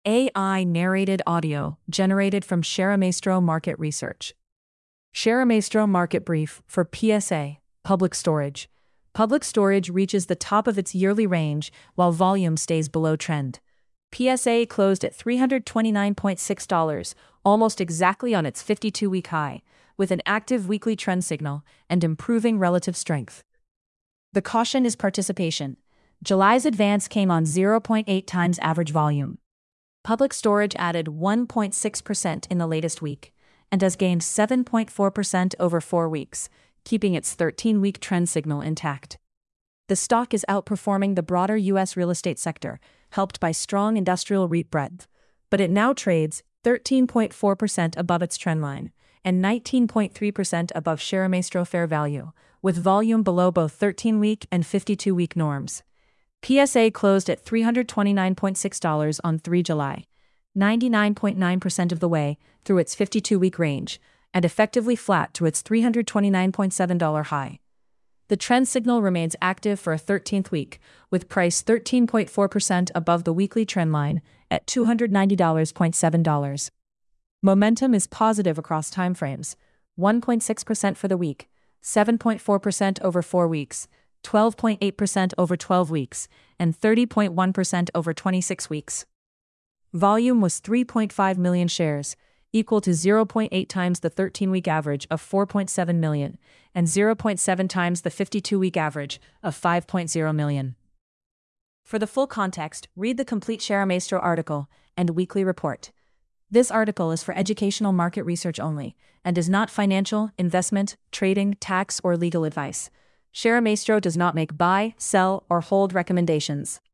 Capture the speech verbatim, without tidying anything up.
A I narrated audio generated from ShareMaestro Market Research. ShareMaestro Market Brief for P S A, Public Storage. Public storage reaches the top of its yearly range while volume stays below trend. P S A closed at three hundred twenty-nine point six dollars, almost exactly on its fifty-two week high, with an active weekly trend signal and improving relative strength. The caution is participation. July's advance came on zero point eight times average volume. Public storage added one point six percent in the latest week, and has gained seven point four percent over four weeks, keeping its thirteen week trend signal intact. The stock is outperforming the broader U S real estate sector, helped by strong industrial REIT breadth, but it now trades thirteen point four percent above its trendline and nineteen point three percent above ShareMaestro fair value, with volume below both thirteen week and fifty-two week norms. P S A closed at three hundred twenty-nine point six dollars on the third of July, ninety-nine point nine percent of the way through its fifty-two week range, and effectively flat to its three hundred twenty-nine point seven dollars high. The trend signal remains active for a thirteenth week, with price thirteen point four percent above the weekly trend line at two hundred ninety point seven dollars. Momentum is positive across timeframes: one point six percent for the week, seven point four percent over four weeks, twelve point eight percent over twelve weeks, and thirty point one percent over twenty-six weeks. Volume was three point five million shares, equal to zero point eight times the thirteen week average of four point seven million, and zero point seven times the fifty-two week average of five point zero million. For the full context, read the complete ShareMaestro article and weekly report. This article is for educational market research only, and is not financial, investment, trading, tax, or legal advice. ShareMaestro does not make buy, sell, or hold recommendations.